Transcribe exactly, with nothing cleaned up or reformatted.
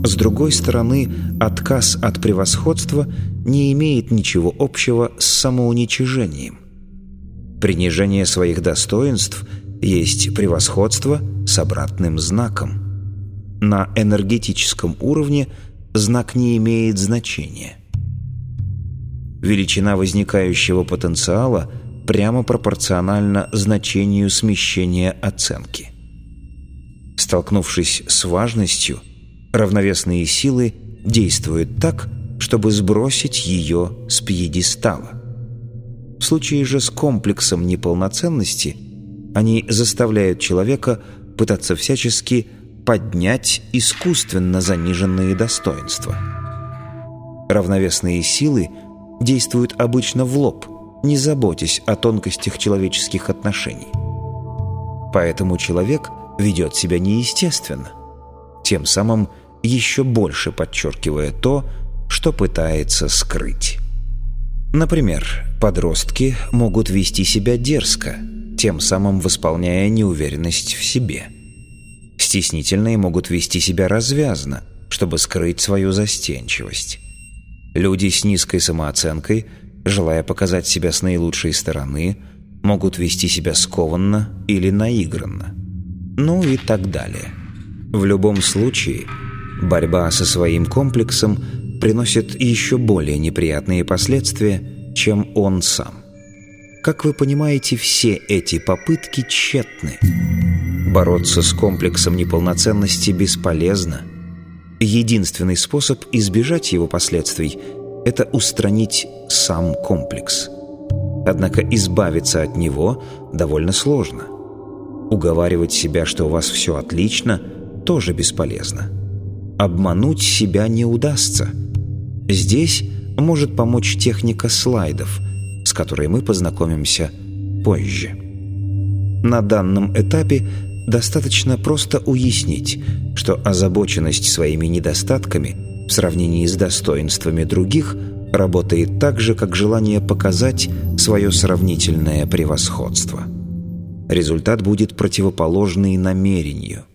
С другой стороны, отказ от превосходства не имеет ничего общего с самоуничижением. Принижение своих достоинств есть превосходство с обратным знаком. На энергетическом уровне знак не имеет значения. Величина возникающего потенциала прямо пропорциональна значению смещения оценки. Столкнувшись с важностью, равновесные силы действуют так, чтобы сбросить ее с пьедестала. В случае же с комплексом неполноценности они заставляют человека пытаться всячески поднять искусственно заниженные достоинства. Равновесные силы действуют обычно в лоб, не заботясь о тонкостях человеческих отношений. Поэтому человек ведет себя неестественно, тем самым еще больше подчеркивая то, что пытается скрыть. Например, подростки могут вести себя дерзко, тем самым восполняя неуверенность в себе. Стеснительные могут вести себя развязно, чтобы скрыть свою застенчивость. Люди с низкой самооценкой, желая показать себя с наилучшей стороны, могут вести себя скованно или наигранно. Ну и так далее. В любом случае, борьба со своим комплексом приносит еще более неприятные последствия, чем он сам. Как вы понимаете, все эти попытки тщетны. Бороться с комплексом неполноценности бесполезно. Единственный способ избежать его последствий – это устранить сам комплекс. Однако избавиться от него довольно сложно. Уговаривать себя, что у вас все отлично, тоже бесполезно. Обмануть себя не удастся. Здесь может помочь техника слайдов, с которой мы познакомимся позже. На данном этапе достаточно просто уяснить, что озабоченность своими недостатками в сравнении с достоинствами других работает так же, как желание показать свое сравнительное превосходство. Результат будет противоположный намерению.